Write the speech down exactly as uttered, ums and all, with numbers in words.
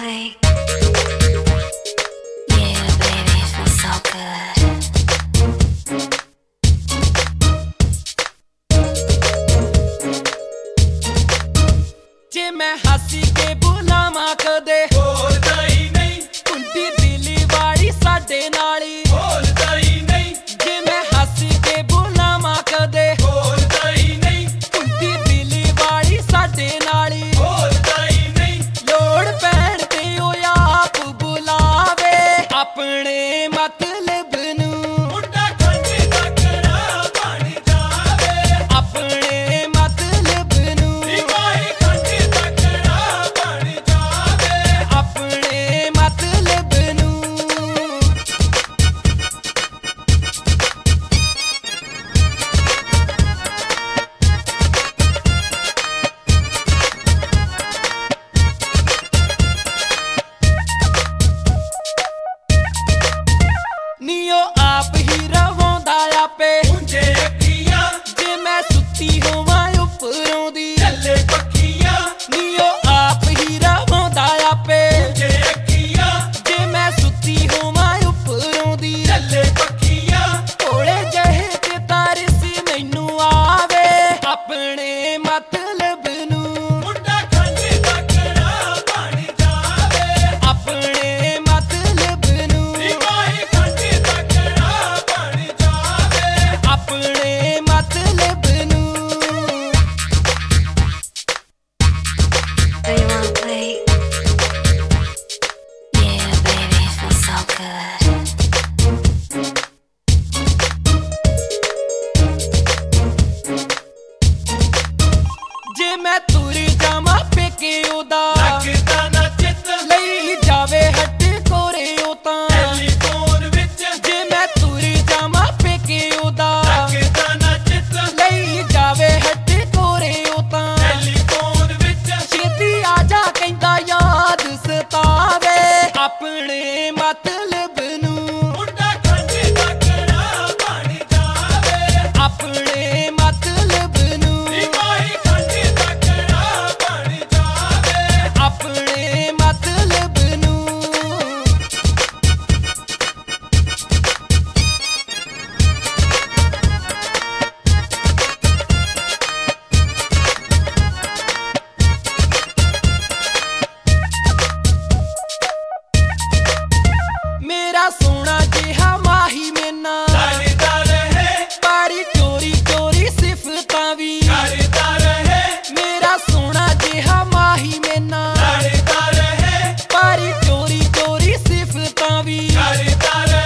play. Yeah, baby, it feels so good. जे मैं हसी के बुलावा कदे बोलदा ही नहीं, कुंडी दिली वाली साडे नाली बोलदा ही नहीं, जे मैं हसी के बुलावा कदे बोलदा ही नहीं, कुंडी दिली वाली साडे नाली बोलदा ही नहीं, लोड़ पैण ते ओ आप बुलावे अपने मतलब नू मुंडा खंड दा कड़ा बन जावे, अपने मतलब नू निगाही खंड दा कड़ा बन जावे, अपने मतलब नू नीओ आप ही रवांदा आपे मुंजे अखियां जे मैं सुती होवां उपरों दी चले पखियां, नीओ आप ही रवांदा आपे मुंजे अखियां जे मैं सुती होवां उपरों दी चले पखियां, थोड़े जहे ते तारसी मैनू आवे अपने मतलब नू मुंडा खंड दा कड़ा बन जावे, अपने मतलब नू निगाही खंड दा कड़ा बन जावे, अपने मतलब नू Do you wanna play? Yeah, baby, it feels so good. जे मैं तुर जावां पेके ओदा लगदा ना चित ਲਈ ਜਾਵੇ ਹੱਟ ਕੋਰੇ ਉਹ ਤਾਂ ਟੈਲੀਫੋਨ ਵਿੱਚ ਜੇ ਮੈਂ ਤੁਰ ਜਾਵਾਂ ਪੇਕੇ ਉਹਦਾ ਲੱਗਦਾ ਨਾ ਚਿਤ ਲਈ ਜਾਵੇ ਹੱਟ ਕੋਰੇ ਉਹ ਤਾਂ ਟੈਲੀਫੋਨ ਵਿੱਚ ਛੇਤੀ ਆ ਜਾ ਕਹਿੰਦਾ ਯਾਦ ਸਤਾਵੇ ਆਪਣੇ ਮਤਲਬ ਨੂੰ ਮੁੰਡਾ ਖੰਡ ਦਾ ਕੜਾ ਬਣ ਜਾਵੇ, ਆਪਣੇ ਮਤਲਬ ਨੂੰ ਨਿਗਾਹੀ ਖੰਡ ਦਾ ਕੜਾ ਬਣ ਜਾਵੇ, ਆਪਣੇ ਮਤਲਬ ਨੂੰ ਮੇਰਾ ਸੋਹਣਾ ਜਿਹਾ ਮਾਹੀ ਮੈਨਾ ਲੜਦਾ ਰਹੇ ਪਰ ਚੋਰੀ ਚੋਰੀ ਸਿਫਤਾਂ ਵੀ ਕਰਦਾ ਰਹੇ, ਮੇਰਾ ਸੋਹਣਾ ਜਿਹਾ ਮਾਹੀ ਮੈਨਾ ਲੜਦਾ ਰਹੇ ਪਰ ਚੋਰੀ ਚੋਰੀ ਸਿਫਤਾਂ ਵੀ ਕਰਦਾ ਰਹੇ।